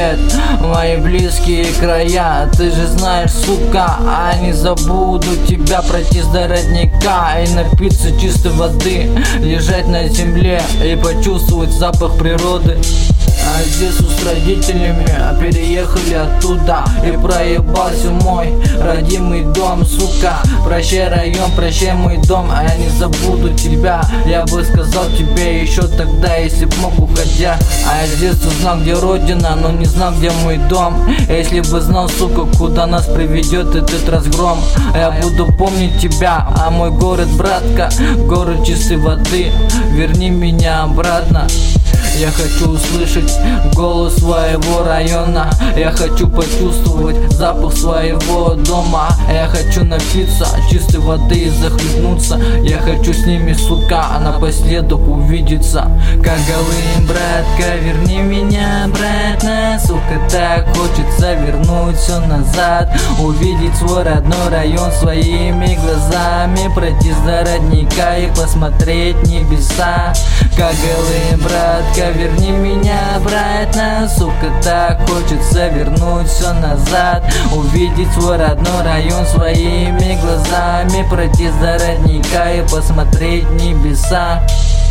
привет в мои близкие края. Ты же знаешь, сука, а не забуду тебя пройти до родника и напиться чистой воды, лежать на земле и почувствовать запах природы. А здесь с родителями переехали оттуда, и проебался мой родимый дом, сука. Прощай, район, прощай, мой дом, а я не забуду тебя. Я бы сказал тебе еще тогда, если б мог, уходя. А я с детства знал, где родина, но не знал, где мой дом. Если бы знал, сука, куда нас приведет этот разгром, я буду помнить тебя, а мой город, братка, город чистой воды, верни меня обратно. Я хочу услышать голос своего района, я хочу почувствовать запах своего дома. Я хочу напиться чистой воды и захлебнуться. Я хочу с ними, сука, а напоследок увидеться. Как говорим, братка, верни меня обратно. Сука, так хочется вернуть все назад, увидеть свой родной район своими глазами, пройти до родника и посмотреть небеса. Как говорим, братка, верни меня обратно. Сука, так хочется вернуть все назад, увидеть свой родной район своими глазами, пройти до родника и посмотреть небеса.